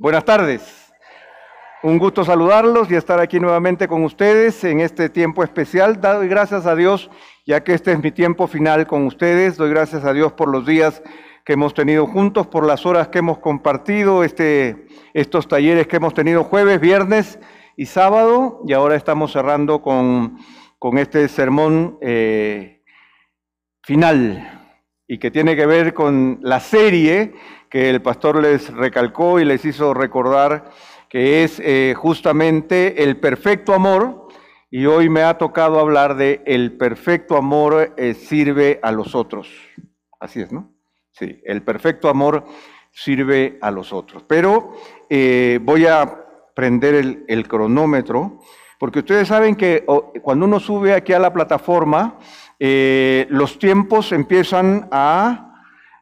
Buenas tardes. Un gusto saludarlos y estar aquí nuevamente con ustedes en este tiempo especial. Doy gracias a Dios, ya que este es mi tiempo final con ustedes. Doy gracias a Dios por los días que hemos tenido juntos, por las horas que hemos compartido, estos talleres que hemos tenido jueves, viernes y sábado. Y ahora estamos cerrando con este sermón final, y que tiene que ver con la serie que el pastor les recalcó y les hizo recordar, que es justamente el perfecto amor, y hoy me ha tocado hablar de el perfecto amor sirve a los otros. Así es, ¿no? Sí, el perfecto amor sirve a los otros. Pero voy a prender el cronómetro, porque ustedes saben que cuando uno sube aquí a la plataforma, los tiempos empiezan a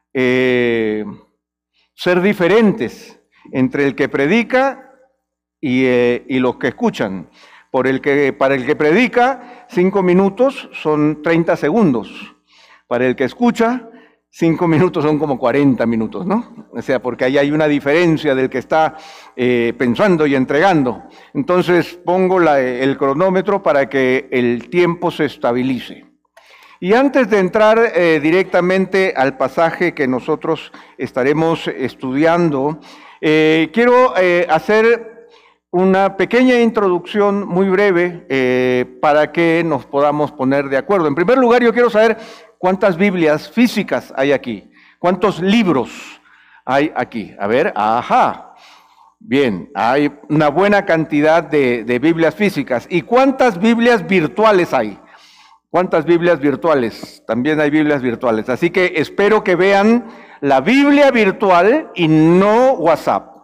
ser diferentes entre el que predica y los que escuchan. Para el que predica, 5 minutos son 30 segundos. Para el que escucha, 5 minutos son como 40 minutos, ¿no? O sea, porque ahí hay una diferencia del que está pensando y entregando. Entonces pongo el cronómetro para que el tiempo se estabilice. Y antes de entrar directamente al pasaje que nosotros estaremos estudiando, quiero hacer una pequeña introducción muy breve para que nos podamos poner de acuerdo. En primer lugar, yo quiero saber cuántas Biblias físicas hay aquí, cuántos libros hay aquí. A ver, ajá, bien, hay una buena cantidad de Biblias físicas. ¿Y cuántas Biblias virtuales hay? ¿Cuántas Biblias virtuales? También hay Biblias virtuales. Así que espero que vean la Biblia virtual y no WhatsApp.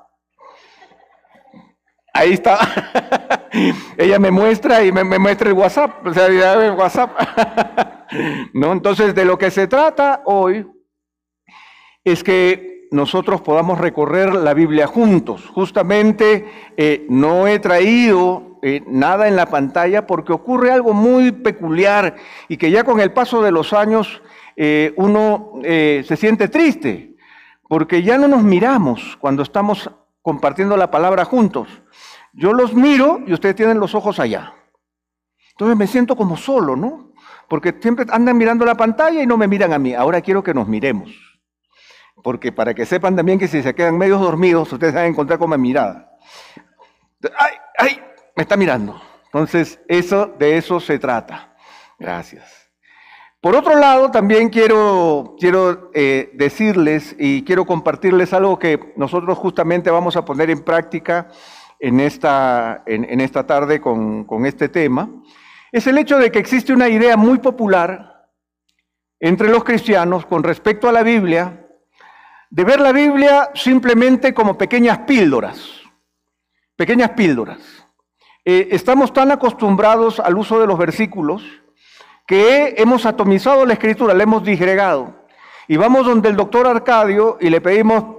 Ahí está. Ella me muestra y me muestra el WhatsApp. O sea, ya el WhatsApp. ¿No? Entonces, de lo que se trata hoy es que nosotros podamos recorrer la Biblia juntos. Justamente no he traído nada en la pantalla porque ocurre algo muy peculiar y que ya con el paso de los años uno se siente triste, porque ya no nos miramos cuando estamos compartiendo la palabra juntos. Yo los miro y ustedes tienen los ojos allá. Entonces me siento como solo, ¿no? Porque siempre andan mirando la pantalla y no me miran a mí. Ahora quiero que nos miremos, porque para que sepan también que si se quedan medios dormidos, ustedes van a encontrar con mi mirada. ¡Ay, ay! Me está mirando. Entonces, de eso se trata. Gracias. Por otro lado, también quiero decirles y quiero compartirles algo que nosotros justamente vamos a poner en práctica en esta tarde con este tema. Es el hecho de que existe una idea muy popular entre los cristianos con respecto a la Biblia, de ver la Biblia simplemente como pequeñas píldoras. Pequeñas píldoras. Estamos tan acostumbrados al uso de los versículos que hemos atomizado la Escritura, la hemos disgregado. Y vamos donde el doctor Arcadio y le pedimos,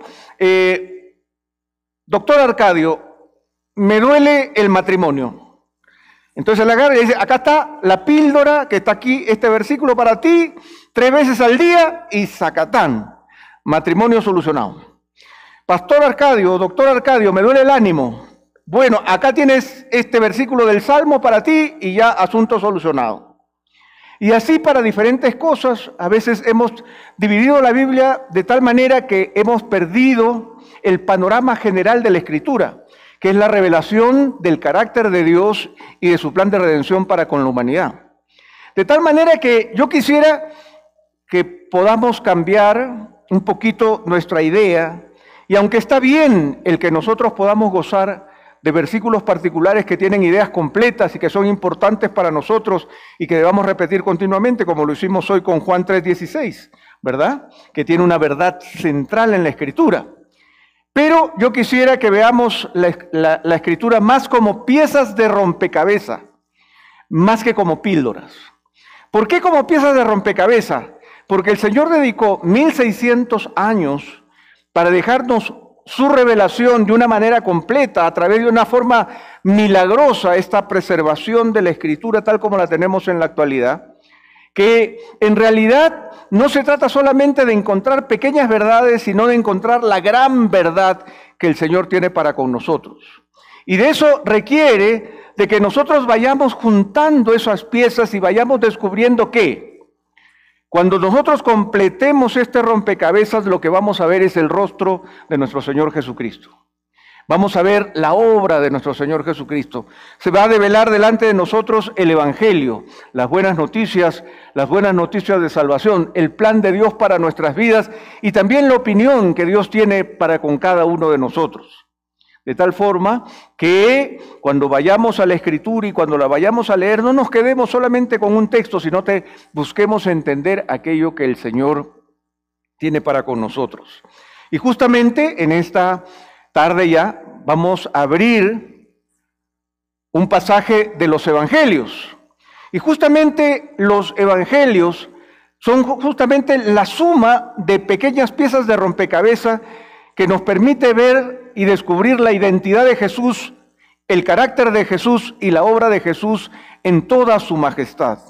doctor Arcadio, me duele el matrimonio. Entonces le agarra y dice, acá está la píldora que está aquí, este versículo para ti, 3 veces al día y zacatán, matrimonio solucionado. Pastor Arcadio, doctor Arcadio, me duele el ánimo. Bueno, acá tienes este versículo del Salmo para ti y ya asunto solucionado. Y así para diferentes cosas, a veces hemos dividido la Biblia de tal manera que hemos perdido el panorama general de la Escritura, que es la revelación del carácter de Dios y de su plan de redención para con la humanidad. De tal manera que yo quisiera que podamos cambiar un poquito nuestra idea, y aunque está bien el que nosotros podamos gozar de versículos particulares que tienen ideas completas y que son importantes para nosotros y que debamos repetir continuamente, como lo hicimos hoy con Juan 3:16, ¿verdad? Que tiene una verdad central en la Escritura. Pero yo quisiera que veamos la Escritura más como piezas de rompecabezas, más que como píldoras. ¿Por qué como piezas de rompecabezas? Porque el Señor dedicó 1600 años para dejarnos su revelación de una manera completa, a través de una forma milagrosa, esta preservación de la Escritura tal como la tenemos en la actualidad, que en realidad no se trata solamente de encontrar pequeñas verdades, sino de encontrar la gran verdad que el Señor tiene para con nosotros. Y de eso requiere de que nosotros vayamos juntando esas piezas y vayamos descubriendo que cuando nosotros completemos este rompecabezas, lo que vamos a ver es el rostro de nuestro Señor Jesucristo. Vamos a ver la obra de nuestro Señor Jesucristo. Se va a develar delante de nosotros el Evangelio, las buenas noticias de salvación, el plan de Dios para nuestras vidas y también la opinión que Dios tiene para con cada uno de nosotros. De tal forma que cuando vayamos a la Escritura y cuando la vayamos a leer, no nos quedemos solamente con un texto, sino que busquemos entender aquello que el Señor tiene para con nosotros. Y justamente en esta tarde ya vamos a abrir un pasaje de los Evangelios. Y justamente los Evangelios son justamente la suma de pequeñas piezas de rompecabezas que nos permite ver y descubrir la identidad de Jesús, el carácter de Jesús y la obra de Jesús en toda su majestad.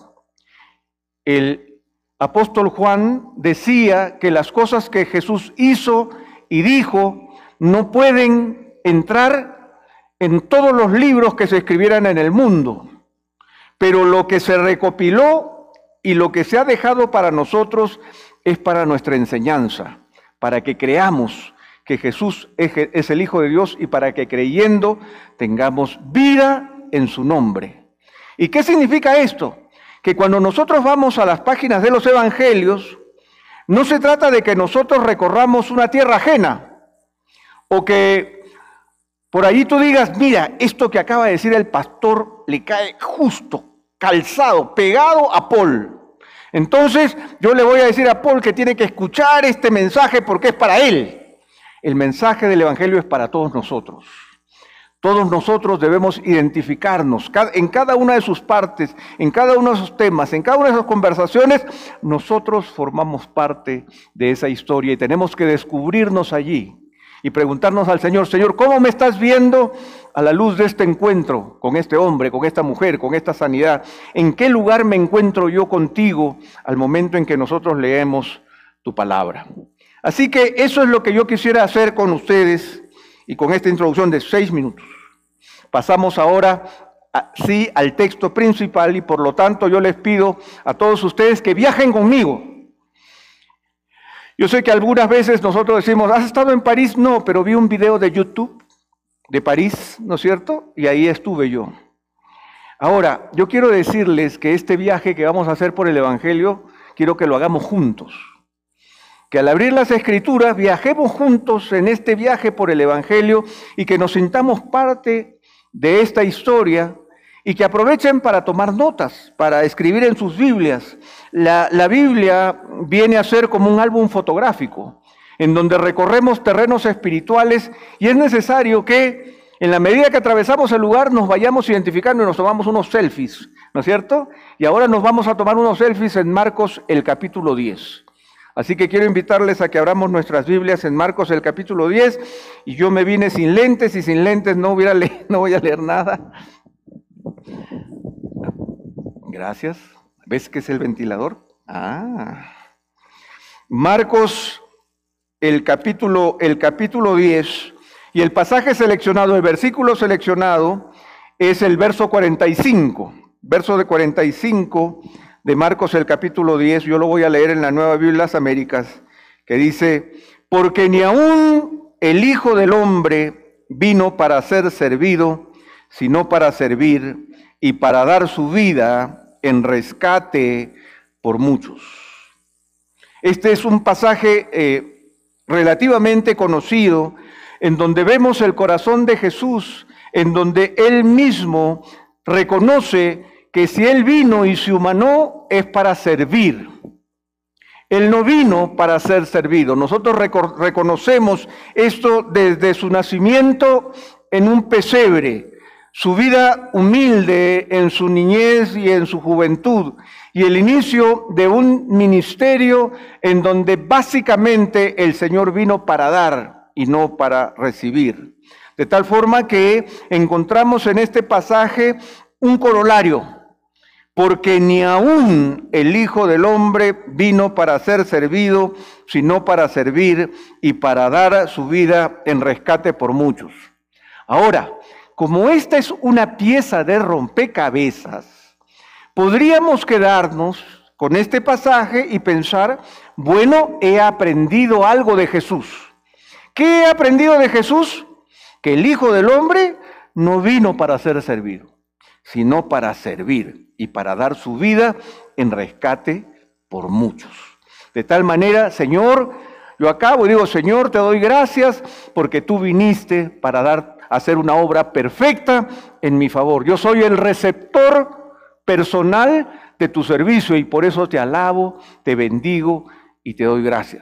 El apóstol Juan decía que las cosas que Jesús hizo y dijo no pueden entrar en todos los libros que se escribieran en el mundo, pero lo que se recopiló y lo que se ha dejado para nosotros es para nuestra enseñanza, para que creamos que Jesús es el Hijo de Dios y para que creyendo tengamos vida en su nombre. ¿Y qué significa esto? Que cuando nosotros vamos a las páginas de los Evangelios, no se trata de que nosotros recorramos una tierra ajena, o que por allí tú digas, mira, esto que acaba de decir el pastor le cae justo, calzado, pegado a Paul. Entonces yo le voy a decir a Paul que tiene que escuchar este mensaje porque es para él. El mensaje del Evangelio es para todos nosotros. Todos nosotros debemos identificarnos en cada una de sus partes, en cada uno de sus temas, en cada una de sus conversaciones. Nosotros formamos parte de esa historia y tenemos que descubrirnos allí y preguntarnos al Señor, Señor, ¿cómo me estás viendo a la luz de este encuentro con este hombre, con esta mujer, con esta sanidad? ¿En qué lugar me encuentro yo contigo al momento en que nosotros leemos tu palabra? Así que eso es lo que yo quisiera hacer con ustedes y con esta introducción de 6 minutos. Pasamos ahora al texto principal y por lo tanto yo les pido a todos ustedes que viajen conmigo. Yo sé que algunas veces nosotros decimos, ¿has estado en París? No, pero vi un video de YouTube de París, ¿no es cierto? Y ahí estuve yo. Ahora, yo quiero decirles que este viaje que vamos a hacer por el Evangelio, quiero que lo hagamos juntos. Que al abrir las Escrituras viajemos juntos en este viaje por el Evangelio y que nos sintamos parte de esta historia y que aprovechen para tomar notas, para escribir en sus Biblias. La Biblia viene a ser como un álbum fotográfico, en donde recorremos terrenos espirituales y es necesario que en la medida que atravesamos el lugar nos vayamos identificando y nos tomamos unos selfies, ¿no es cierto? Y ahora nos vamos a tomar unos selfies en Marcos el capítulo 10. Así que quiero invitarles a que abramos nuestras Biblias en Marcos el capítulo 10 y yo me vine sin lentes y sin lentes no voy a leer nada. Gracias. ¿Ves que es el ventilador? Marcos, el capítulo 10, y el pasaje seleccionado, el versículo seleccionado, es el verso 45. Verso de 45 de Marcos, el capítulo 10, yo lo voy a leer en la Nueva Biblia de las Américas, que dice, porque ni aun el Hijo del Hombre vino para ser servido, sino para servir y para dar su vida en rescate por muchos. Este es un pasaje relativamente conocido, en donde vemos el corazón de Jesús, en donde Él mismo reconoce que si Él vino y se humanó es para servir. Él no vino para ser servido. Nosotros reconocemos esto desde su nacimiento en un pesebre, su vida humilde en su niñez y en su juventud, y el inicio de un ministerio en donde básicamente el Señor vino para dar y no para recibir. De tal forma que encontramos en este pasaje un corolario. porque ni aún el Hijo del Hombre vino para ser servido, sino para servir y para dar su vida en rescate por muchos. Ahora, como esta es una pieza de rompecabezas, podríamos quedarnos con este pasaje y pensar, bueno, he aprendido algo de Jesús. ¿Qué he aprendido de Jesús? Que el Hijo del Hombre no vino para ser servido, sino para servir y para dar su vida en rescate por muchos. De tal manera, Señor, yo acabo y digo, Señor, te doy gracias porque tú viniste para hacer una obra perfecta en mi favor. Yo soy el receptor personal de tu servicio y por eso te alabo, te bendigo y te doy gracias.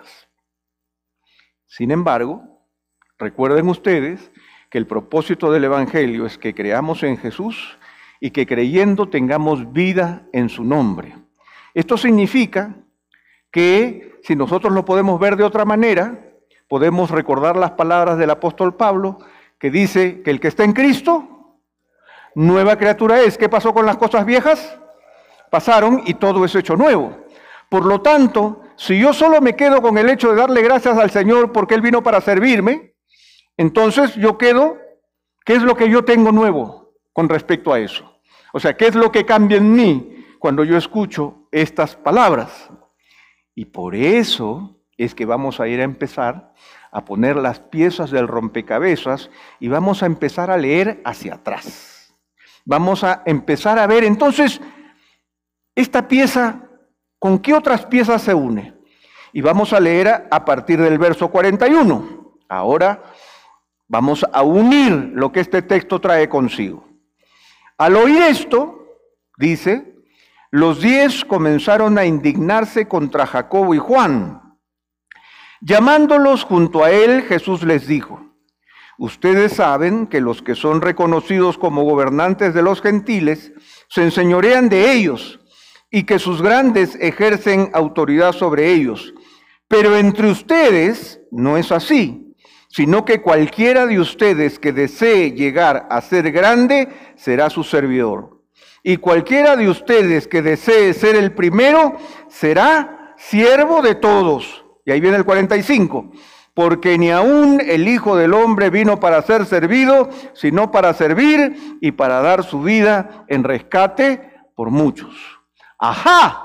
Sin embargo, recuerden ustedes que el propósito del Evangelio es que creamos en Jesús y que creyendo tengamos vida en su nombre. Esto significa que si nosotros lo podemos ver de otra manera, podemos recordar las palabras del apóstol Pablo, que dice que el que está en Cristo, nueva criatura es. ¿Qué pasó con las cosas viejas? Pasaron y todo es hecho nuevo. Por lo tanto, si yo solo me quedo con el hecho de darle gracias al Señor porque Él vino para servirme, entonces yo quedo, ¿qué es lo que yo tengo nuevo con respecto a eso? O sea, ¿qué es lo que cambia en mí cuando yo escucho estas palabras? Y por eso es que vamos a ir a empezar a poner las piezas del rompecabezas y vamos a empezar a leer hacia atrás. Vamos a empezar a ver entonces esta pieza, ¿con qué otras piezas se une? Y vamos a leer a partir del verso 41. Ahora vamos a unir lo que este texto trae consigo. Al oír esto, dice, los 10 comenzaron a indignarse contra Jacobo y Juan. Llamándolos junto a él, Jesús les dijo, ustedes saben que los que son reconocidos como gobernantes de los gentiles se enseñorean de ellos y que sus grandes ejercen autoridad sobre ellos. Pero entre ustedes no es así, sino que cualquiera de ustedes que desee llegar a ser grande será su servidor. Y cualquiera de ustedes que desee ser el primero será siervo de todos. Y ahí viene el 45. Porque ni aún el Hijo del Hombre vino para ser servido, sino para servir y para dar su vida en rescate por muchos. ¡Ajá!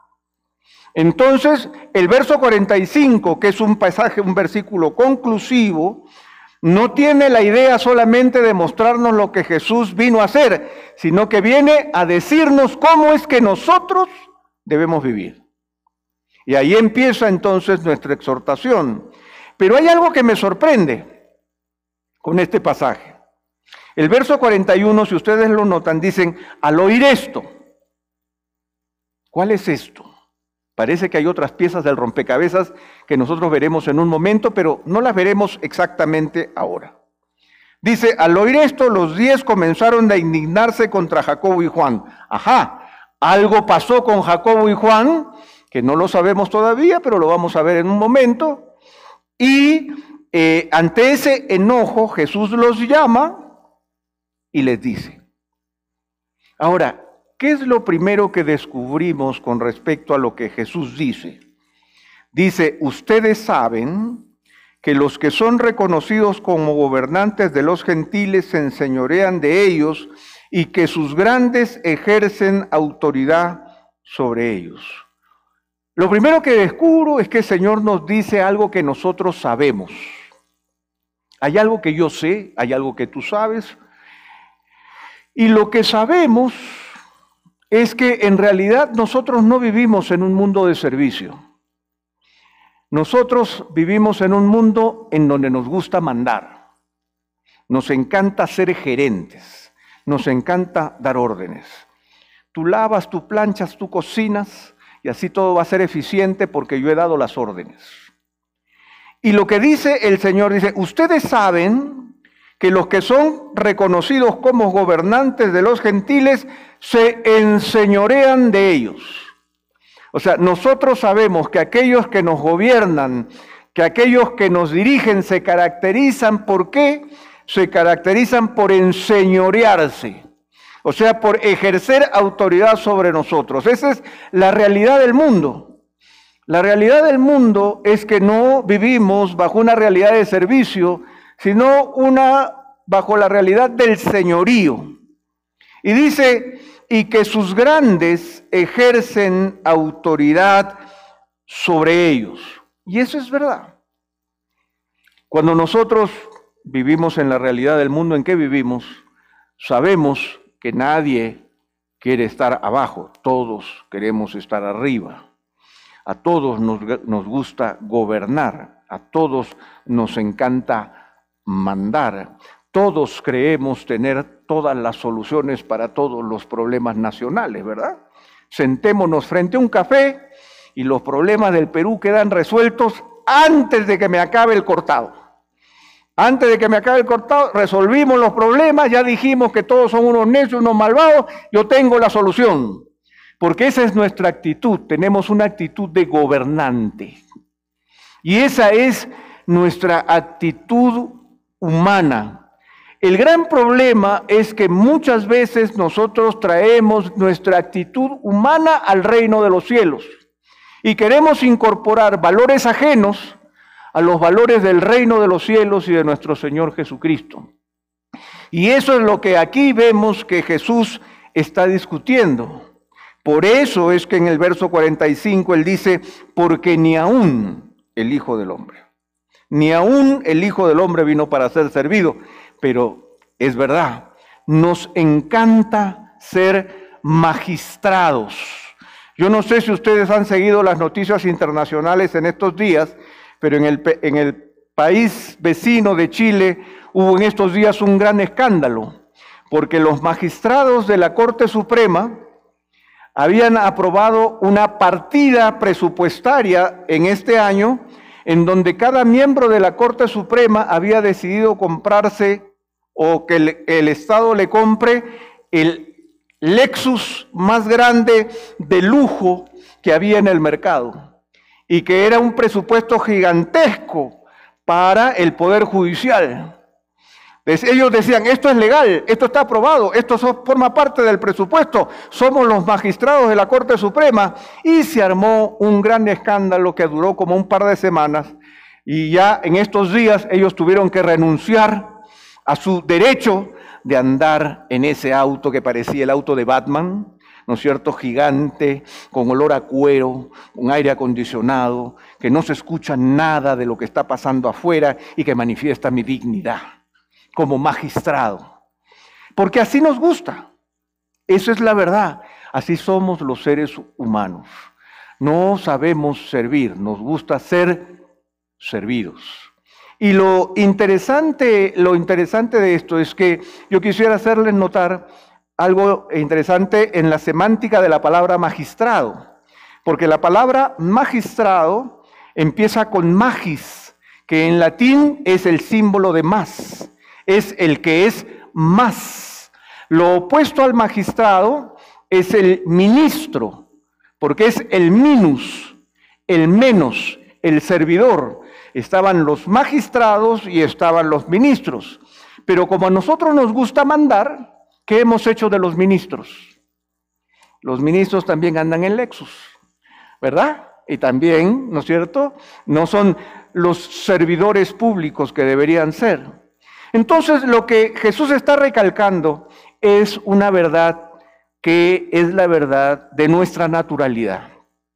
Entonces, el verso 45, que es un pasaje, un versículo conclusivo, no tiene la idea solamente de mostrarnos lo que Jesús vino a hacer, sino que viene a decirnos cómo es que nosotros debemos vivir. Y ahí empieza entonces nuestra exhortación. Pero hay algo que me sorprende con este pasaje. El verso 41, si ustedes lo notan, dicen, al oír esto. ¿Cuál es esto? Parece que hay otras piezas del rompecabezas que nosotros veremos en un momento, pero no las veremos exactamente ahora. Dice, al oír esto, los 10 comenzaron a indignarse contra Jacobo y Juan. Ajá, algo pasó con Jacobo y Juan, que no lo sabemos todavía, pero lo vamos a ver en un momento. Y ante ese enojo, Jesús los llama y les dice. Ahora, ¿qué es lo primero que descubrimos con respecto a lo que Jesús dice? Dice, ustedes saben que los que son reconocidos como gobernantes de los gentiles se enseñorean de ellos y que sus grandes ejercen autoridad sobre ellos. Lo primero que descubro es que el Señor nos dice algo que nosotros sabemos. Hay algo que yo sé, hay algo que tú sabes, y lo que sabemos es que en realidad nosotros no vivimos en un mundo de servicio. Nosotros vivimos en un mundo en donde nos gusta mandar. Nos encanta ser gerentes. Nos encanta dar órdenes. Tú lavas, tú planchas, tú cocinas y así todo va a ser eficiente porque yo he dado las órdenes. Y lo que dice el Señor, dice, ustedes saben que los que son reconocidos como gobernantes de los gentiles se enseñorean de ellos. O sea, nosotros sabemos que aquellos que nos gobiernan, que aquellos que nos dirigen se caracterizan, ¿por qué? Se caracterizan por enseñorearse. O sea, por ejercer autoridad sobre nosotros. Esa es la realidad del mundo. La realidad del mundo es que no vivimos bajo una realidad de servicio, sino bajo la realidad del señorío. Y dice, y que sus grandes ejercen autoridad sobre ellos. Y eso es verdad. Cuando nosotros vivimos en la realidad del mundo en que vivimos, sabemos que nadie quiere estar abajo, todos queremos estar arriba. A todos nos gusta gobernar, a todos nos encanta mandar. Todos creemos tener todas las soluciones para todos los problemas nacionales, ¿verdad? Sentémonos frente a un café y los problemas del Perú quedan resueltos antes de que me acabe el cortado. Antes de que me acabe el cortado, resolvimos los problemas, ya dijimos que todos son unos necios, unos malvados, yo tengo la solución. Porque esa es nuestra actitud, tenemos una actitud de gobernante. Y esa es nuestra actitud humana. El gran problema es que muchas veces nosotros traemos nuestra actitud humana al reino de los cielos y queremos incorporar valores ajenos a los valores del reino de los cielos y de nuestro Señor Jesucristo. Y eso es lo que aquí vemos que Jesús está discutiendo. Por eso es que en el verso 45 él dice, porque ni aún el Hijo del Hombre, ni aún el Hijo del Hombre vino para ser servido. Pero es verdad, nos encanta ser magistrados. Yo no sé si ustedes han seguido las noticias internacionales en estos días, pero en el país vecino de Chile hubo en estos días un gran escándalo, porque los magistrados de la Corte Suprema habían aprobado una partida presupuestaria en este año en donde cada miembro de la Corte Suprema había decidido comprarse o que el Estado le compre el Lexus más grande de lujo que había en el mercado y que era un presupuesto gigantesco para el Poder Judicial. Ellos decían, esto es legal, esto está aprobado, esto forma parte del presupuesto, somos los magistrados de la Corte Suprema, y se armó un gran escándalo que duró como un par de semanas, y ya en estos días ellos tuvieron que renunciar a su derecho de andar en ese auto que parecía el auto de Batman, ¿no es cierto?, gigante, con olor a cuero, con aire acondicionado, que no se escucha nada de lo que está pasando afuera y que manifiesta mi dignidad como magistrado. Porque así nos gusta. Eso es la verdad. Así somos los seres humanos. No sabemos servir, nos gusta ser servidos. Y lo interesante de esto es que yo quisiera hacerles notar algo interesante en la semántica de la palabra magistrado, porque la palabra magistrado empieza con magis, que en latín es el símbolo de más, es el que es más. Lo opuesto al magistrado es el ministro, porque es el minus, el menos, el servidor. Estaban los magistrados y estaban los ministros. Pero como a nosotros nos gusta mandar, ¿qué hemos hecho de los ministros? Los ministros también andan en Lexus, ¿verdad? Y también, ¿no es cierto?, no son los servidores públicos que deberían ser. Entonces, lo que Jesús está recalcando es una verdad que es la verdad de nuestra naturalidad.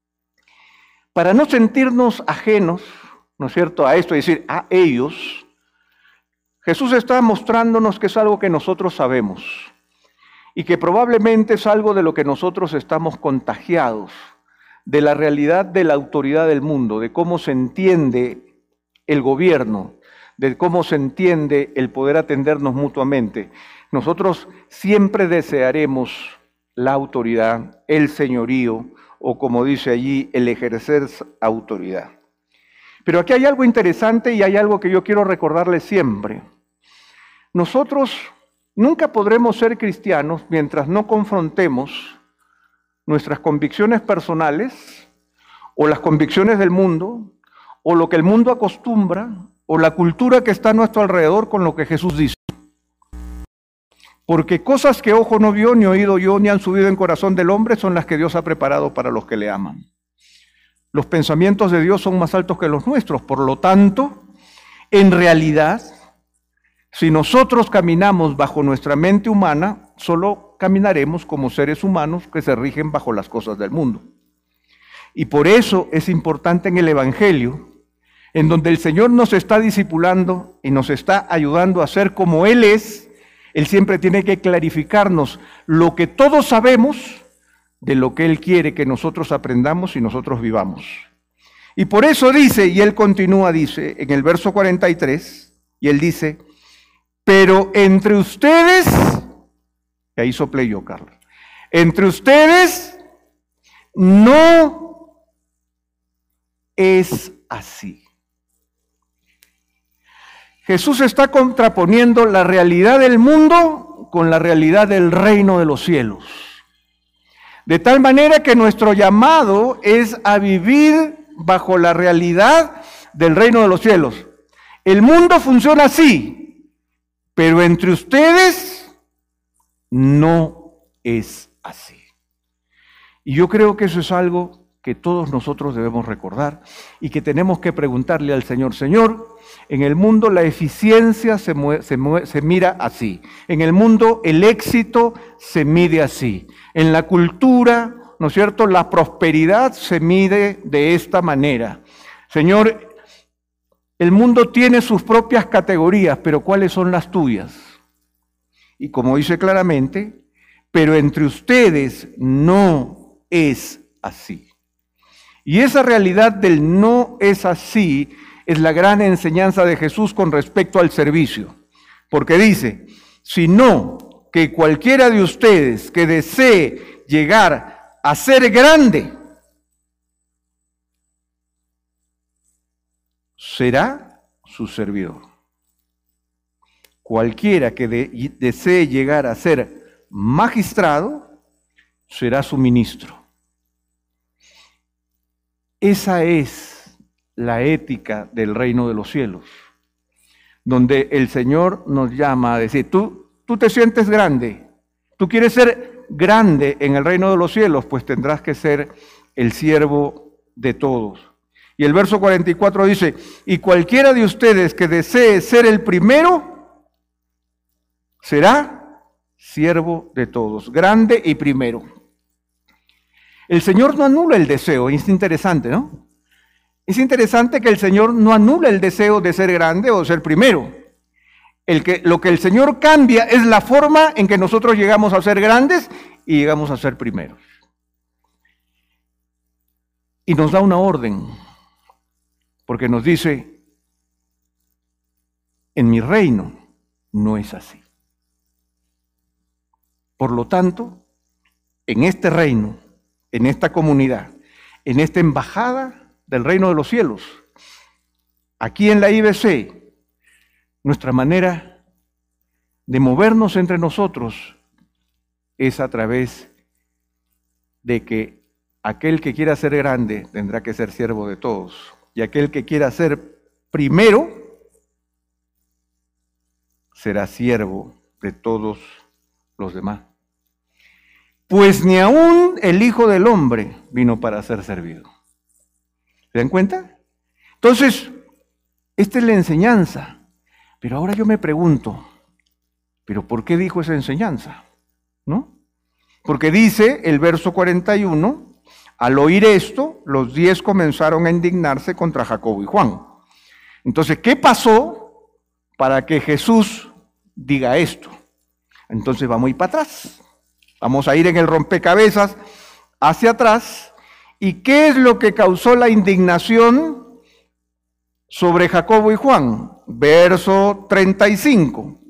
Para no sentirnos ajenos, ¿no es cierto?, a esto, es decir, a ellos, Jesús está mostrándonos que es algo que nosotros sabemos y que probablemente es algo de lo que nosotros estamos contagiados, de la realidad de la autoridad del mundo, de cómo se entiende el gobierno, de cómo se entiende el poder atendernos mutuamente. Nosotros siempre desearemos la autoridad, el señorío, o como dice allí, el ejercer autoridad. Pero aquí hay algo interesante y hay algo que yo quiero recordarles siempre. Nosotros nunca podremos ser cristianos mientras no confrontemos nuestras convicciones personales o las convicciones del mundo o lo que el mundo acostumbra o la cultura que está a nuestro alrededor con lo que Jesús dice. Porque cosas que ojo no vio, ni oído yo, ni han subido en corazón del hombre, son las que Dios ha preparado para los que le aman. Los pensamientos de Dios son más altos que los nuestros, por lo tanto, en realidad, si nosotros caminamos bajo nuestra mente humana, solo caminaremos como seres humanos que se rigen bajo las cosas del mundo. Y por eso es importante en el Evangelio, en donde el Señor nos está discipulando y nos está ayudando a ser como Él es, Él siempre tiene que clarificarnos lo que todos sabemos de lo que Él quiere que nosotros aprendamos y nosotros vivamos. Y por eso dice, y Él continúa, dice, en el verso 43, y Él dice, pero entre ustedes, y ahí soplé yo, Carlos, entre ustedes no es así. Jesús está contraponiendo la realidad del mundo con la realidad del reino de los cielos. De tal manera que nuestro llamado es a vivir bajo la realidad del reino de los cielos. El mundo funciona así, pero entre ustedes no es así. Y yo creo que eso es algo que todos nosotros debemos recordar y que tenemos que preguntarle al Señor, Señor, en el mundo la eficiencia se mira así, en el mundo el éxito se mide así, en la cultura, ¿no es cierto?, la prosperidad se mide de esta manera. Señor, el mundo tiene sus propias categorías, pero ¿cuáles son las tuyas? Y como dice claramente, pero entre ustedes no es así. Y esa realidad del no es así es la gran enseñanza de Jesús con respecto al servicio. Porque dice, sino que cualquiera de ustedes que desee llegar a ser grande, será su servidor. Cualquiera que desee llegar a ser magistrado, será su ministro. Esa es la ética del reino de los cielos, donde el Señor nos llama a decir, tú te sientes grande, tú quieres ser grande en el reino de los cielos, pues tendrás que ser el siervo de todos. Y el verso 44 dice, y cualquiera de ustedes que desee ser el primero, será siervo de todos, grande y primero. El Señor no anula el deseo, es interesante, ¿no? Es interesante que el Señor no anula el deseo de ser grande o ser primero. Lo que el Señor cambia es la forma en que nosotros llegamos a ser grandes y llegamos a ser primeros. Y nos da una orden, porque nos dice, en mi reino no es así. Por lo tanto, en este reino, en esta comunidad, en esta embajada del reino de los cielos, aquí en la IBC, nuestra manera de movernos entre nosotros es a través de que aquel que quiera ser grande tendrá que ser siervo de todos, y aquel que quiera ser primero será siervo de todos los demás. Pues ni aún el Hijo del Hombre vino para ser servido. ¿Se dan cuenta? Entonces, esta es la enseñanza. Pero ahora yo me pregunto, ¿pero por qué dijo esa enseñanza? ¿No? Porque dice el verso 41, al oír esto, los 10 comenzaron a indignarse contra Jacobo y Juan. Entonces, ¿qué pasó para que Jesús diga esto? Entonces vamos a ir para atrás. Vamos a ir en el rompecabezas hacia atrás. ¿Y qué es lo que causó la indignación sobre Jacobo y Juan? Verso 35.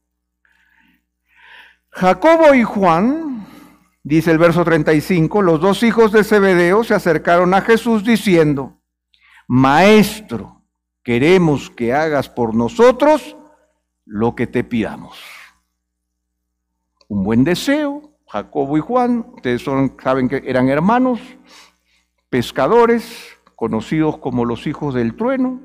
Jacobo y Juan, dice el verso 35, los dos hijos de Zebedeo se acercaron a Jesús diciendo, Maestro, queremos que hagas por nosotros lo que te pidamos. Un buen deseo. Jacobo y Juan, ustedes saben que eran hermanos, pescadores, conocidos como los hijos del trueno,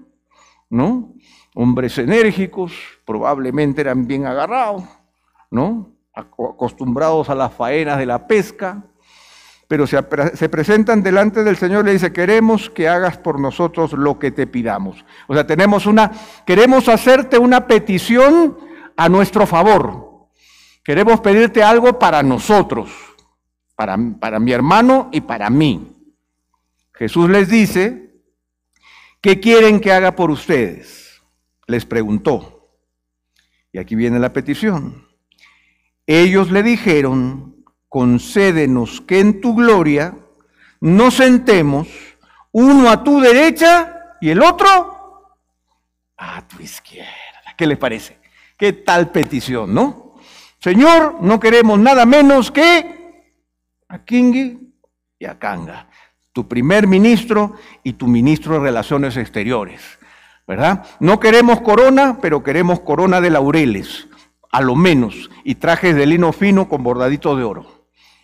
¿no? Hombres enérgicos, probablemente eran bien agarrados, ¿no? acostumbrados a las faenas de la pesca, pero se presentan delante del Señor y le dice, queremos que hagas por nosotros lo que te pidamos. O sea, queremos hacerte una petición a nuestro favor. Queremos pedirte algo para nosotros, para mi hermano y para mí. Jesús les dice, ¿qué quieren que haga por ustedes? Les preguntó. Y aquí viene la petición. Ellos le dijeron, concédenos que en tu gloria nos sentemos, uno a tu derecha y el otro a tu izquierda. ¿Qué les parece? ¿Qué tal petición, no? Señor, no queremos nada menos que a Kingi y a Kanga, tu primer ministro y tu ministro de Relaciones Exteriores, ¿verdad? No queremos corona, pero queremos corona de laureles, a lo menos, y trajes de lino fino con bordadito de oro.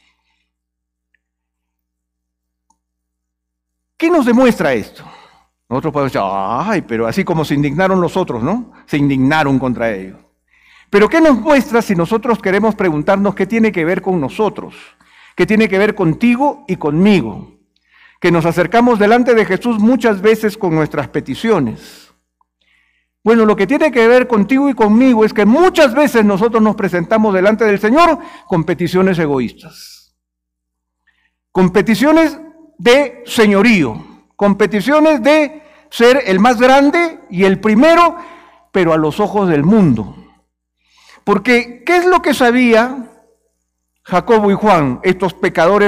¿Qué nos demuestra esto? Nosotros podemos decir, ay, pero así como se indignaron los otros, ¿no? Se indignaron contra ellos. Pero ¿qué nos muestra si nosotros queremos preguntarnos qué tiene que ver con nosotros? ¿Qué tiene que ver contigo y conmigo? Que nos acercamos delante de Jesús muchas veces con nuestras peticiones. Bueno, lo que tiene que ver contigo y conmigo es que muchas veces nosotros nos presentamos delante del Señor con peticiones egoístas. Con peticiones de señorío, con peticiones de ser el más grande y el primero, pero a los ojos del mundo. Porque, ¿qué es lo que sabía Jacobo y Juan, estos pescadores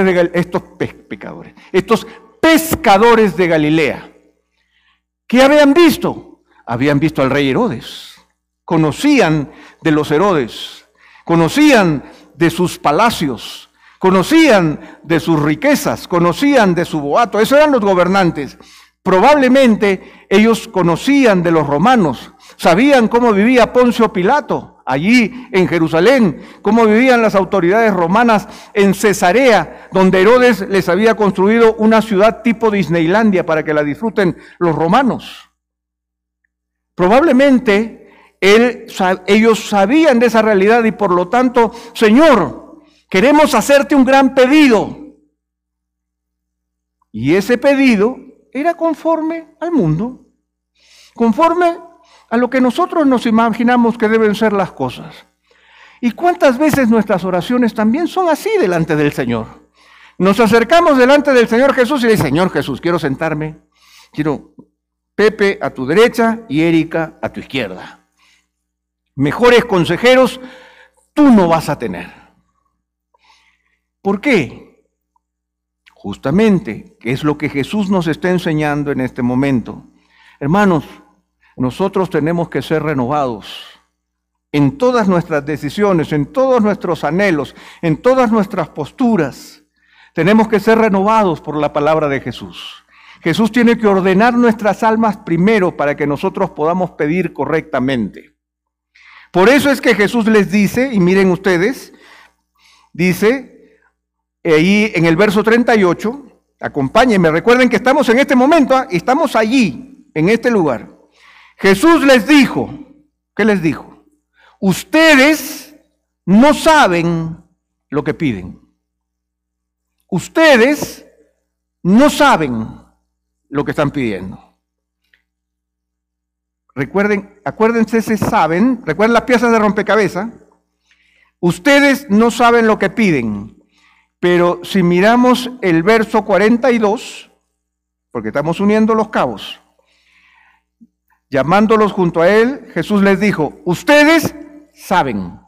de Galilea? ¿Qué habían visto? Habían visto al rey Herodes. Conocían de los Herodes, conocían de sus palacios, conocían de sus riquezas, conocían de su boato. Esos eran los gobernantes. Probablemente ellos conocían de los romanos, sabían cómo vivía Poncio Pilato allí en Jerusalén, cómo vivían las autoridades romanas en Cesarea, donde Herodes les había construido una ciudad tipo Disneylandia para que la disfruten los romanos. Probablemente ellos sabían de esa realidad y por lo tanto, Señor, queremos hacerte un gran pedido. Y ese pedido era conforme al mundo, conforme a lo que nosotros nos imaginamos que deben ser las cosas. ¿Y cuántas veces nuestras oraciones también son así delante del Señor? Nos acercamos delante del Señor Jesús y le dice, Señor Jesús, quiero sentarme, quiero Pepe a tu derecha y Erika a tu izquierda. Mejores consejeros tú no vas a tener. ¿Por qué? Justamente, que es lo que Jesús nos está enseñando en este momento. Hermanos, nosotros tenemos que ser renovados en todas nuestras decisiones, en todos nuestros anhelos, en todas nuestras posturas. Tenemos que ser renovados por la palabra de Jesús. Jesús tiene que ordenar nuestras almas primero para que nosotros podamos pedir correctamente. Por eso es que Jesús les dice, y miren ustedes, dice ahí en el verso 38, acompáñenme, recuerden que estamos en este momento, estamos allí, en este lugar. Jesús les dijo, ¿qué les dijo? Ustedes no saben lo que piden. Ustedes no saben lo que están pidiendo. Acuérdense si saben, recuerden las piezas de rompecabezas. Ustedes no saben lo que piden, pero si miramos el verso 42, porque estamos uniendo los cabos, llamándolos junto a él, Jesús les dijo, ustedes saben.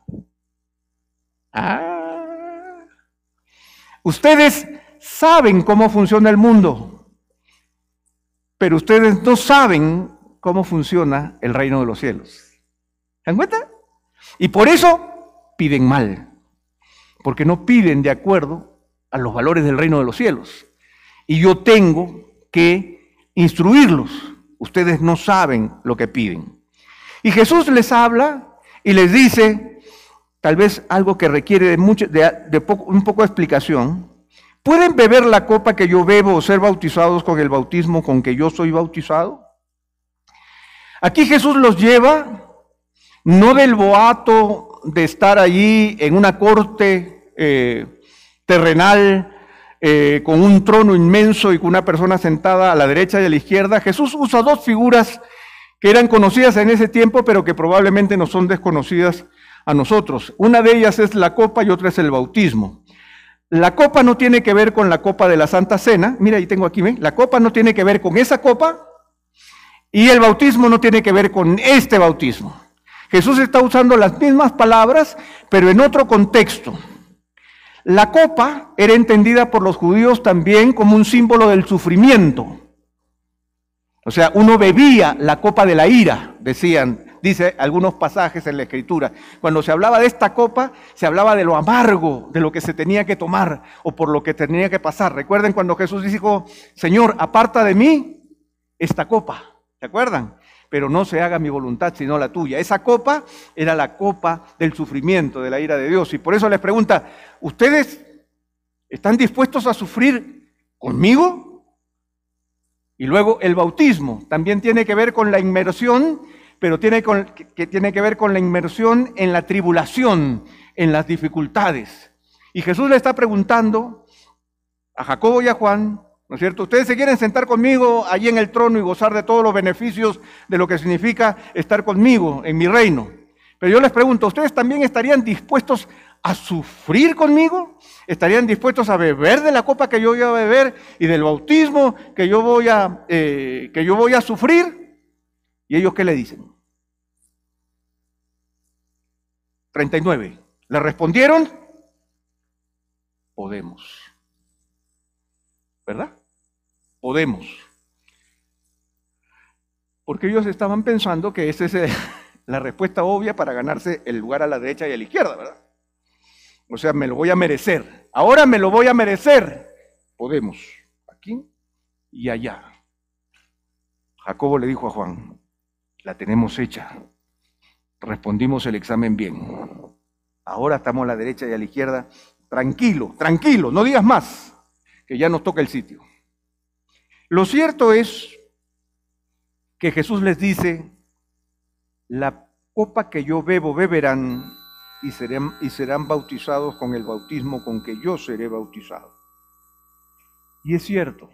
Ustedes saben cómo funciona el mundo, pero ustedes no saben cómo funciona el reino de los cielos. ¿Se dan cuenta? Y por eso piden mal, porque no piden de acuerdo a los valores del reino de los cielos. Y yo tengo que instruirlos. Ustedes no saben lo que piden. Y Jesús les habla y les dice, tal vez algo que requiere un poco de explicación. ¿Pueden beber la copa que yo bebo o ser bautizados con el bautismo con que yo soy bautizado? Aquí Jesús los lleva no del boato de estar allí en una corte terrenal, con un trono inmenso y con una persona sentada a la derecha y a la izquierda. Jesús usa dos figuras que eran conocidas en ese tiempo, pero que probablemente no son desconocidas a nosotros. Una de ellas es la copa y otra es el bautismo. La copa no tiene que ver con la copa de la Santa Cena. Mira, ahí tengo aquí, ¿ven? La copa no tiene que ver con esa copa y el bautismo no tiene que ver con este bautismo. Jesús está usando las mismas palabras, pero en otro contexto. La copa era entendida por los judíos también como un símbolo del sufrimiento. O sea, uno bebía la copa de la ira, dice algunos pasajes en la Escritura. Cuando se hablaba de esta copa, se hablaba de lo amargo, de lo que se tenía que tomar o por lo que tenía que pasar. Recuerden cuando Jesús dijo, Señor, aparta de mí esta copa. ¿Se acuerdan? Pero no se haga mi voluntad, sino la tuya. Esa copa era la copa del sufrimiento, de la ira de Dios. Y por eso les pregunta, ¿ustedes están dispuestos a sufrir conmigo? Y luego el bautismo también tiene que ver con la inmersión, pero tiene que ver con la inmersión en la tribulación, en las dificultades. Y Jesús le está preguntando a Jacobo y a Juan, ¿no es cierto? ¿Ustedes se quieren sentar conmigo allí en el trono y gozar de todos los beneficios de lo que significa estar conmigo en mi reino? Pero yo les pregunto, ¿ustedes también estarían dispuestos a sufrir conmigo? ¿Estarían dispuestos a beber de la copa que yo voy a beber y del bautismo que yo voy a sufrir? ¿Y ellos qué le dicen? 39. ¿Le respondieron? Podemos. ¿Verdad? Podemos. Porque ellos estaban pensando que esa es la respuesta obvia para ganarse el lugar a la derecha y a la izquierda, ¿verdad? O sea, me lo voy a merecer. Ahora me lo voy a merecer. Podemos. Aquí y allá. Jacobo le dijo a Juan, la tenemos hecha. Respondimos el examen bien. Ahora estamos a la derecha y a la izquierda. Tranquilo, tranquilo, no digas más, que ya nos toca el sitio. Lo cierto es que Jesús les dice, la copa que yo bebo, beberán y serán bautizados con el bautismo con que yo seré bautizado. Y es cierto,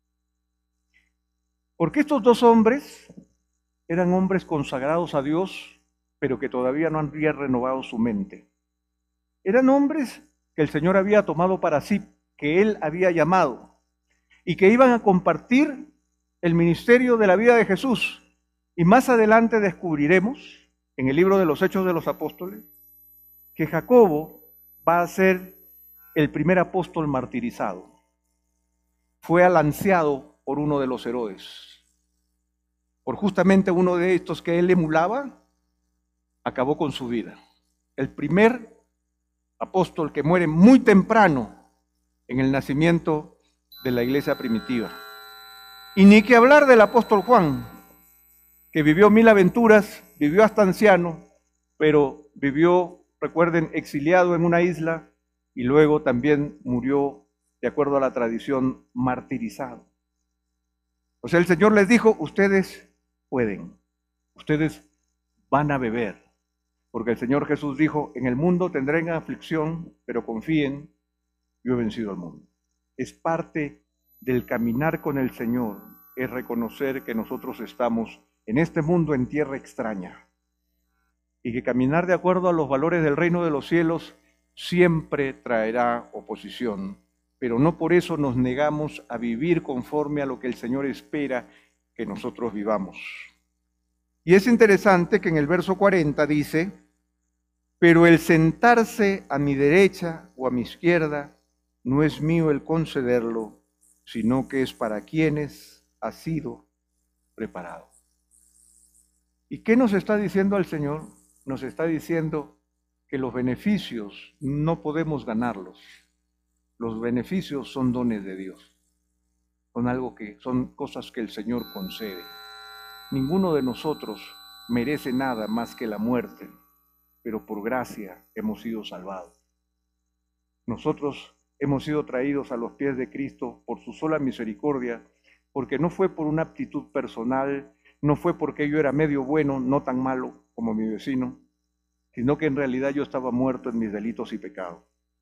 porque estos dos hombres eran hombres consagrados a Dios, pero que todavía no habían renovado su mente. Eran hombres que el Señor había tomado para sí, que Él había llamado, y que iban a compartir el ministerio de la vida de Jesús. Y más adelante descubriremos, en el libro de los Hechos de los Apóstoles, que Jacobo va a ser el primer apóstol martirizado. Fue alanceado por uno de los Herodes. Por justamente uno de estos que él emulaba, acabó con su vida. El primer apóstol que muere muy temprano en el nacimiento de la iglesia primitiva. Y ni que hablar del apóstol Juan, que vivió 1000 aventuras, vivió hasta anciano, pero vivió, recuerden, exiliado en una isla y luego también murió, de acuerdo a la tradición, martirizado. O sea, el Señor les dijo, ustedes pueden, ustedes van a beber, porque el Señor Jesús dijo, en el mundo tendrán aflicción, pero confíen, yo he vencido al mundo. Es parte del caminar con el Señor, es reconocer que nosotros estamos en este mundo en tierra extraña y que caminar de acuerdo a los valores del reino de los cielos siempre traerá oposición, pero no por eso nos negamos a vivir conforme a lo que el Señor espera que nosotros vivamos. Y es interesante que en el verso 40 dice, pero el sentarse a mi derecha o a mi izquierda no es mío el concederlo, sino que es para quienes ha sido preparado. ¿Y qué nos está diciendo el Señor? Nos está diciendo que los beneficios no podemos ganarlos. Los beneficios son dones de Dios. Son cosas que el Señor concede. Ninguno de nosotros merece nada más que la muerte, pero por gracia hemos sido salvados. Nosotros hemos sido traídos a los pies de Cristo por su sola misericordia, porque no fue por una aptitud personal, no fue porque yo era medio bueno, no tan malo como mi vecino, sino que en realidad yo estaba muerto en mis delitos y pecados.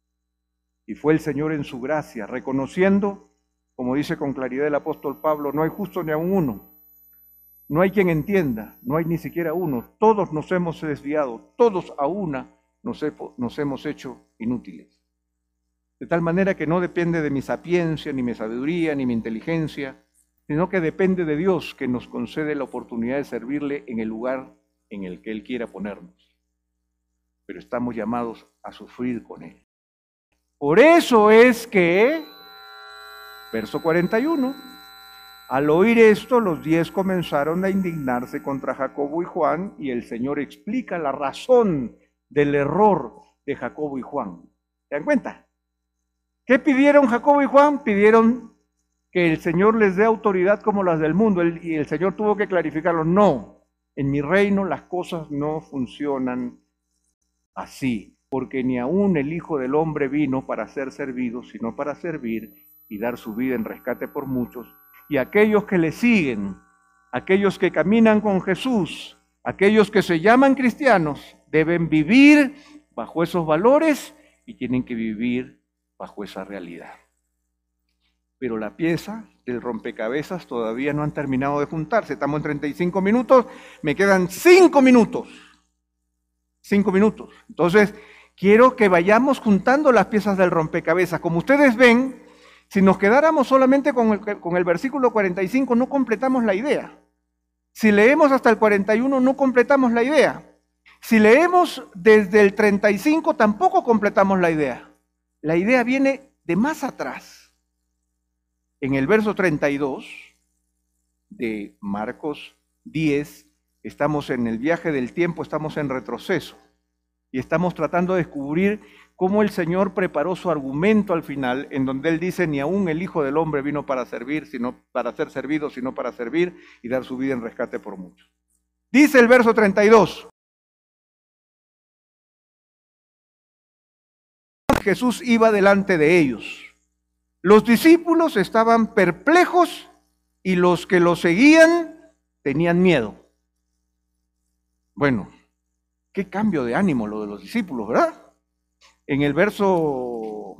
Y fue el Señor en su gracia, reconociendo, como dice con claridad el apóstol Pablo, no hay justo ni aun uno, no hay quien entienda, no hay ni siquiera uno, todos nos hemos desviado, todos a una nos hemos hecho inútiles. De tal manera que no depende de mi sapiencia, ni mi sabiduría, ni mi inteligencia, sino que depende de Dios, que nos concede la oportunidad de servirle en el lugar en el que Él quiera ponernos. Pero estamos llamados a sufrir con Él. Por eso es que, verso 41, al oír esto, los 10 comenzaron a indignarse contra Jacobo y Juan, y el Señor explica la razón del error de Jacobo y Juan. ¿Se dan cuenta? ¿Qué pidieron Jacobo y Juan? Pidieron que el Señor les dé autoridad como las del mundo, y el Señor tuvo que clarificarlo. No, en mi reino las cosas no funcionan así, porque ni aún el Hijo del Hombre vino para ser servido, sino para servir y dar su vida en rescate por muchos. Y aquellos que le siguen, aquellos que caminan con Jesús, aquellos que se llaman cristianos, deben vivir bajo esos valores y tienen que vivir bajo esa realidad. Pero la pieza del rompecabezas todavía no han terminado de juntarse. Estamos en 35 minutos, me quedan 5 minutos. 5 minutos. Entonces, quiero que vayamos juntando las piezas del rompecabezas. Como ustedes ven, si nos quedáramos solamente con el versículo 45, no completamos la idea. Si leemos hasta el 41, no completamos la idea. Si leemos desde el 35, tampoco completamos la idea. La idea viene de más atrás. En el verso 32 de Marcos 10, estamos en el viaje del tiempo, estamos en retroceso. Y estamos tratando de descubrir cómo el Señor preparó su argumento al final, en donde Él dice, ni aún el Hijo del Hombre vino para servir, sino para ser servido, sino para servir y dar su vida en rescate por muchos. Dice el verso 32. Jesús iba delante de ellos. Los discípulos estaban perplejos y los que lo seguían tenían miedo. Bueno, qué cambio de ánimo lo de los discípulos, ¿verdad? En el verso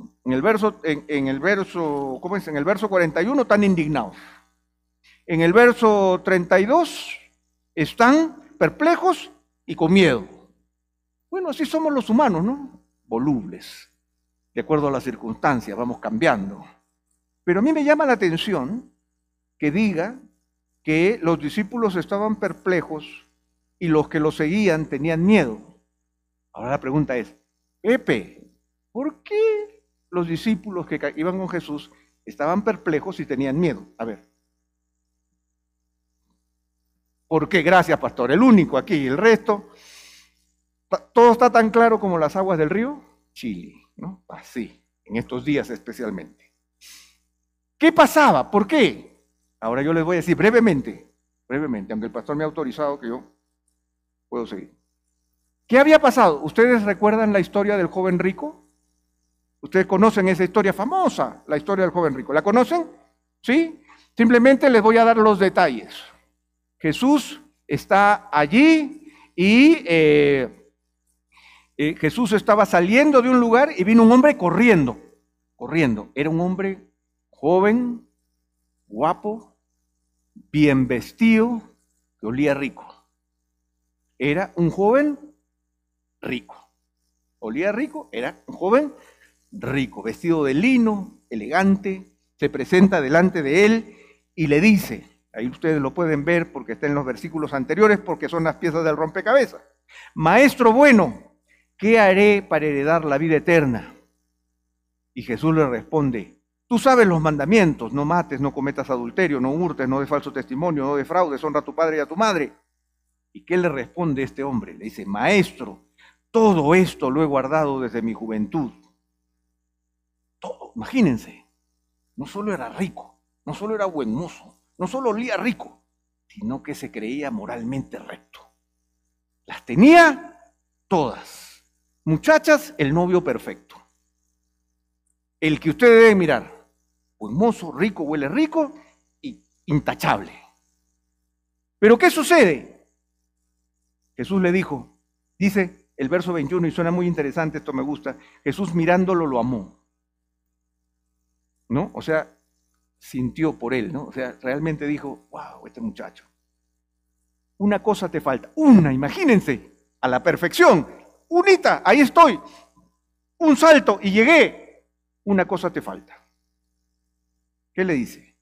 41 están indignados. En el verso 32 están perplejos y con miedo. Bueno, así somos los humanos, ¿no? Volubles. De acuerdo a las circunstancias, vamos cambiando. Pero a mí me llama la atención que diga que los discípulos estaban perplejos y los que lo seguían tenían miedo. Ahora la pregunta es, Pepe, ¿por qué los discípulos que iban con Jesús estaban perplejos y tenían miedo? A ver. ¿Por qué? Gracias, pastor. El único aquí, el resto, todo está tan claro como las aguas del río Chile, ¿no? Así, en estos días especialmente. ¿Qué pasaba? ¿Por qué? Ahora yo les voy a decir brevemente, aunque el pastor me ha autorizado que yo puedo seguir. ¿Qué había pasado? ¿Ustedes recuerdan la historia del joven rico? Ustedes conocen esa historia famosa, la historia del joven rico. ¿La conocen? ¿Sí? Simplemente les voy a dar los detalles. Jesús está allí y Jesús estaba saliendo de un lugar y vino un hombre corriendo. Era un hombre joven, guapo, bien vestido, que olía rico. Era un joven rico. Olía rico, era un joven rico, vestido de lino, elegante, se presenta delante de él y le dice, ahí ustedes lo pueden ver porque está en los versículos anteriores, porque son las piezas del rompecabezas. Maestro bueno, ¿qué haré para heredar la vida eterna? Y Jesús le responde, tú sabes los mandamientos, no mates, no cometas adulterio, no hurtes, no des falso testimonio, no defraudes, honra a tu padre y a tu madre. ¿Y qué le responde este hombre? Le dice, maestro, todo esto lo he guardado desde mi juventud. Todo, imagínense, no solo era rico, no solo era buen mozo, no solo olía rico, sino que se creía moralmente recto. Las tenía todas. Muchachas, el novio perfecto. El que usted debe mirar. Buen mozo, rico, huele rico y intachable. ¿Pero qué sucede? Jesús le dice el verso 21, y suena muy interesante, esto me gusta, Jesús mirándolo lo amó, ¿no? O sea, sintió por él, ¿no? O sea, realmente dijo, wow, este muchacho, una cosa te falta, una, imagínense, a la perfección, unita, ahí estoy, un salto y llegué, una cosa te falta. ¿Qué le dice?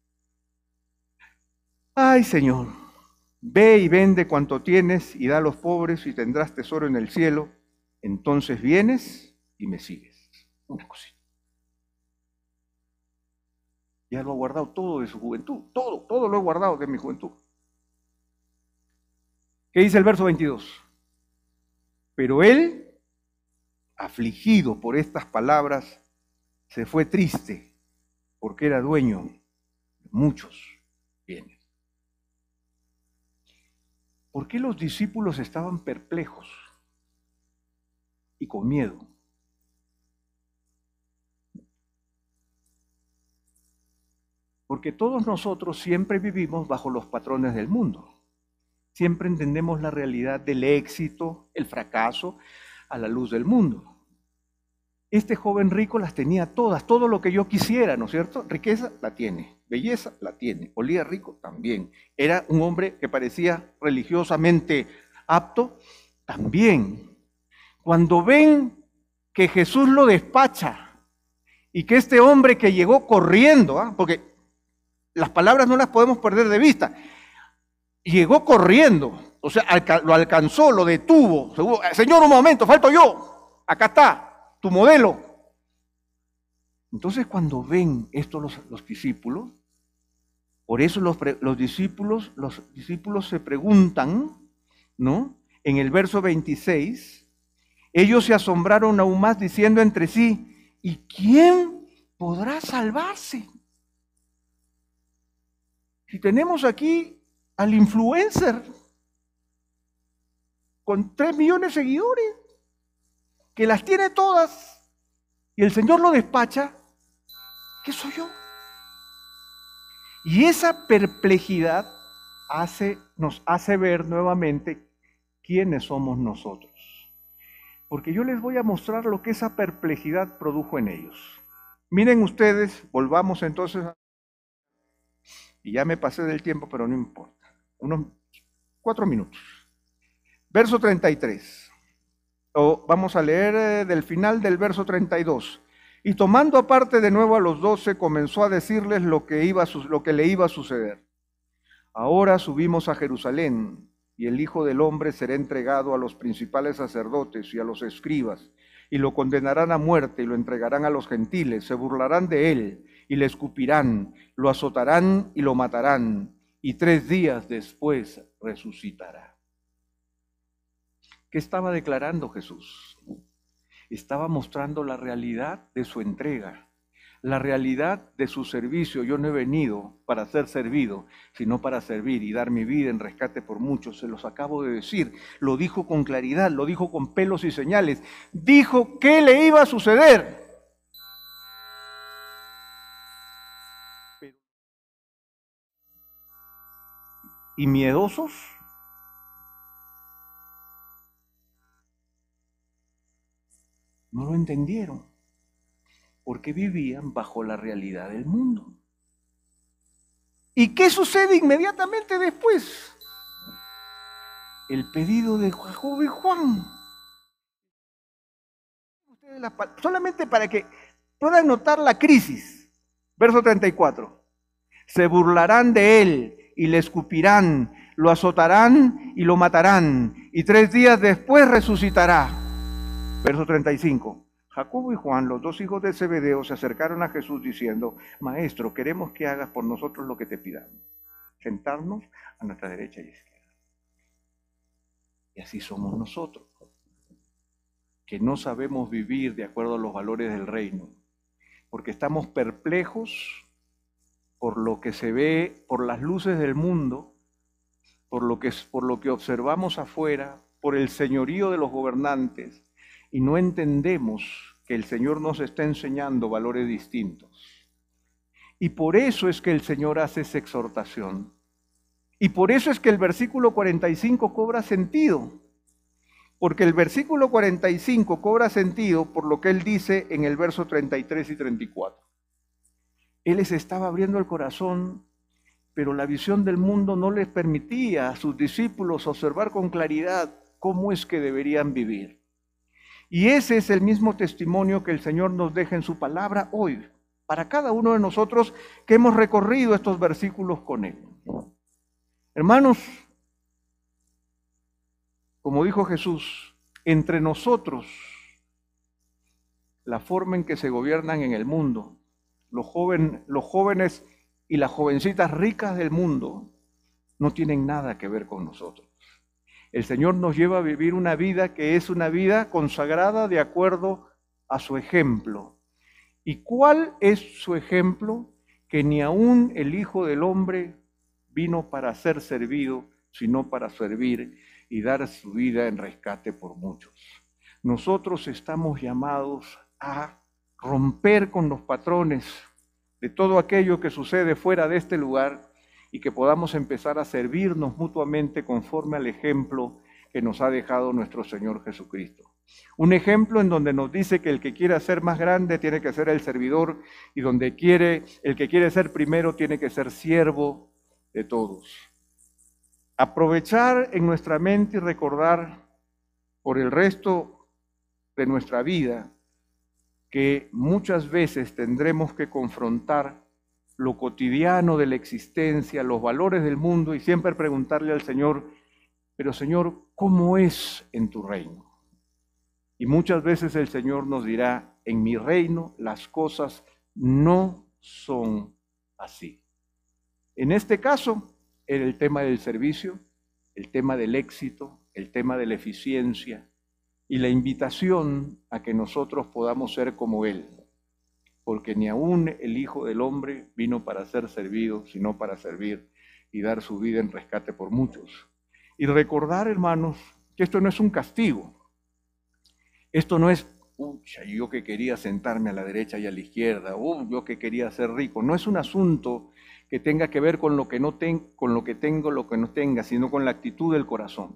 Ay, Señor, ve y vende cuanto tienes y da a los pobres y tendrás tesoro en el cielo, entonces vienes y me sigues. Una cosita. Ya lo ha guardado todo de su juventud, todo lo he guardado de mi juventud. ¿Qué dice el verso 22? Pero él, afligido por estas palabras, se fue triste, porque era dueño de muchos bienes. ¿Por qué los discípulos estaban perplejos y con miedo? Porque todos nosotros siempre vivimos bajo los patrones del mundo. Siempre entendemos la realidad del éxito, el fracaso, a la luz del mundo. Este joven rico las tenía todas, todo lo que yo quisiera, ¿no es cierto? Riqueza la tiene, belleza la tiene, olía rico también. Era un hombre que parecía religiosamente apto también. Cuando ven que Jesús lo despacha y que este hombre que llegó corriendo, porque las palabras no las podemos perder de vista, llegó corriendo, o sea, lo alcanzó, lo detuvo. Señor, un momento, falto yo, acá está, tu modelo. Entonces cuando ven esto los discípulos, por eso los discípulos se preguntan, ¿no? En el verso 26, ellos se asombraron aún más diciendo entre sí, ¿y quién podrá salvarse? Si tenemos aquí al influencer con 3 millones de seguidores, que las tiene todas, y el Señor lo despacha, ¿qué soy yo? Y esa perplejidad nos hace ver nuevamente quiénes somos nosotros. Porque yo les voy a mostrar lo que esa perplejidad produjo en ellos. Miren ustedes, volvamos entonces y ya me pasé del tiempo, pero no importa. Unos 4 minutos. Verso 33. Vamos a leer del final del verso 32. Y tomando aparte de nuevo a los 12, comenzó a decirles lo que le iba a suceder. Ahora subimos a Jerusalén, y el Hijo del Hombre será entregado a los principales sacerdotes y a los escribas, y lo condenarán a muerte y lo entregarán a los gentiles, se burlarán de él y le escupirán, lo azotarán y lo matarán, y 3 días después resucitará. ¿Qué estaba declarando Jesús? Estaba mostrando la realidad de su entrega, la realidad de su servicio. Yo no he venido para ser servido, sino para servir y dar mi vida en rescate por muchos. Se los acabo de decir, lo dijo con claridad, lo dijo con pelos y señales. Dijo qué le iba a suceder. ¿Y miedosos? No lo entendieron, porque vivían bajo la realidad del mundo. ¿Y qué sucede inmediatamente después? El pedido de Jacobo y Juan. Solamente para que puedan notar la crisis. Verso 34. Se burlarán de él y le escupirán, lo azotarán y lo matarán, y 3 días después resucitará. Verso 35. Jacobo y Juan, los 2 hijos de Zebedeo, se acercaron a Jesús diciendo, Maestro, queremos que hagas por nosotros lo que te pidamos, sentarnos a nuestra derecha y izquierda. Y así somos nosotros, que no sabemos vivir de acuerdo a los valores del reino, porque estamos perplejos por lo que se ve, por las luces del mundo, por lo que observamos afuera, por el señorío de los gobernantes, y no entendemos que el Señor nos está enseñando valores distintos. Y por eso es que el Señor hace esa exhortación. Y por eso es que el versículo 45 cobra sentido. Porque el versículo 45 cobra sentido por lo que él dice en el verso 33 y 34. Él les estaba abriendo el corazón, pero la visión del mundo no les permitía a sus discípulos observar con claridad cómo es que deberían vivir. Y ese es el mismo testimonio que el Señor nos deja en su palabra hoy, para cada uno de nosotros que hemos recorrido estos versículos con Él. Hermanos, como dijo Jesús, entre nosotros, la forma en que se gobiernan en el mundo, los jóvenes y las jovencitas ricas del mundo, no tienen nada que ver con nosotros. El Señor nos lleva a vivir una vida que es una vida consagrada de acuerdo a su ejemplo. ¿Y cuál es su ejemplo? Que ni aun el Hijo del Hombre vino para ser servido, sino para servir y dar su vida en rescate por muchos. Nosotros estamos llamados a romper con los patrones de todo aquello que sucede fuera de este lugar y que podamos empezar a servirnos mutuamente conforme al ejemplo que nos ha dejado nuestro Señor Jesucristo. Un ejemplo en donde nos dice que el que quiera ser más grande tiene que ser el servidor y donde el que quiere ser primero tiene que ser siervo de todos. Aprovechar en nuestra mente y recordar por el resto de nuestra vida que muchas veces tendremos que confrontar lo cotidiano de la existencia, los valores del mundo y siempre preguntarle al Señor, pero Señor, ¿cómo es en tu reino? Y muchas veces el Señor nos dirá, en mi reino las cosas no son así. En este caso, era el tema del servicio, el tema del éxito, el tema de la eficiencia y la invitación a que nosotros podamos ser como Él. Porque ni aun el Hijo del Hombre vino para ser servido, sino para servir y dar su vida en rescate por muchos. Y recordar, hermanos, que esto no es un castigo. Esto no es, yo que quería sentarme a la derecha y a la izquierda, yo que quería ser rico. No es un asunto que tenga que ver con lo que no con lo que tengo, lo que no tenga, sino con la actitud del corazón.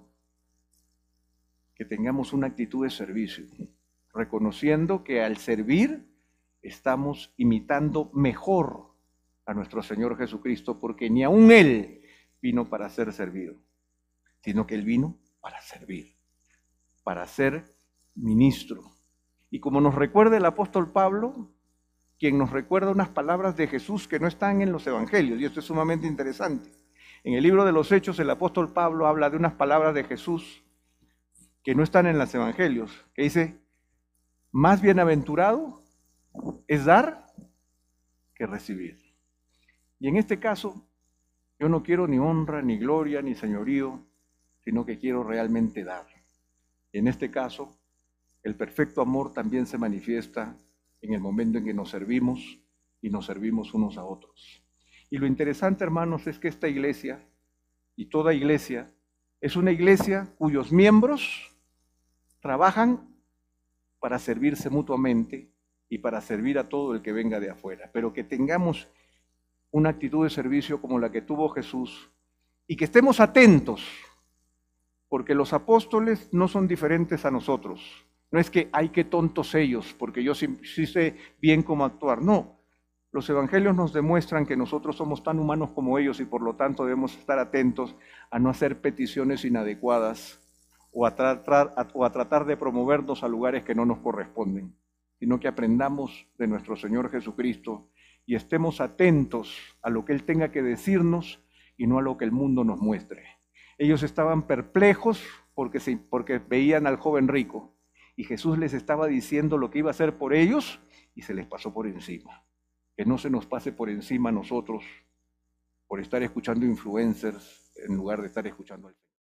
Que tengamos una actitud de servicio, reconociendo que al servir estamos imitando mejor a nuestro Señor Jesucristo, porque ni aun Él vino para ser servido, sino que Él vino para servir, para ser ministro. Y como nos recuerda el apóstol Pablo, quien nos recuerda unas palabras de Jesús que no están en los evangelios, y esto es sumamente interesante. En el libro de los Hechos, el apóstol Pablo habla de unas palabras de Jesús que no están en los evangelios, que dice, más bienaventurado es dar que recibir. Y en este caso, yo no quiero ni honra, ni gloria, ni señorío, sino que quiero realmente dar. Y en este caso, el perfecto amor también se manifiesta en el momento en que nos servimos y nos servimos unos a otros. Y lo interesante, hermanos, es que esta iglesia y toda iglesia es una iglesia cuyos miembros trabajan para servirse mutuamente y para servir a todo el que venga de afuera, pero que tengamos una actitud de servicio como la que tuvo Jesús y que estemos atentos, porque los apóstoles no son diferentes a nosotros. No es que hay que tontos ellos, porque yo sí sé bien cómo actuar. No, los evangelios nos demuestran que nosotros somos tan humanos como ellos y por lo tanto debemos estar atentos a no hacer peticiones inadecuadas o a tratar de promovernos a lugares que no nos corresponden, sino que aprendamos de nuestro Señor Jesucristo y estemos atentos a lo que Él tenga que decirnos y no a lo que el mundo nos muestre. Ellos estaban perplejos porque veían al joven rico y Jesús les estaba diciendo lo que iba a hacer por ellos y se les pasó por encima. Que no se nos pase por encima a nosotros por estar escuchando influencers en lugar de estar escuchando al Señor.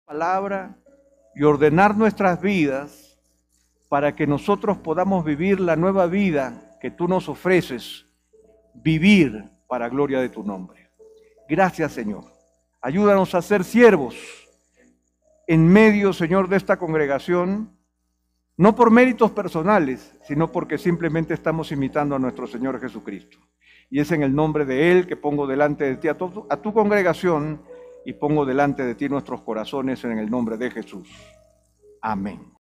palabra y ordenar nuestras vidas para que nosotros podamos vivir la nueva vida que tú nos ofreces, vivir para gloria de tu nombre. Gracias, Señor. Ayúdanos a ser siervos en medio, Señor, de esta congregación, no por méritos personales, sino porque simplemente estamos imitando a nuestro Señor Jesucristo. Y es en el nombre de Él que pongo delante de ti a tu congregación y pongo delante de ti nuestros corazones en el nombre de Jesús. Amén.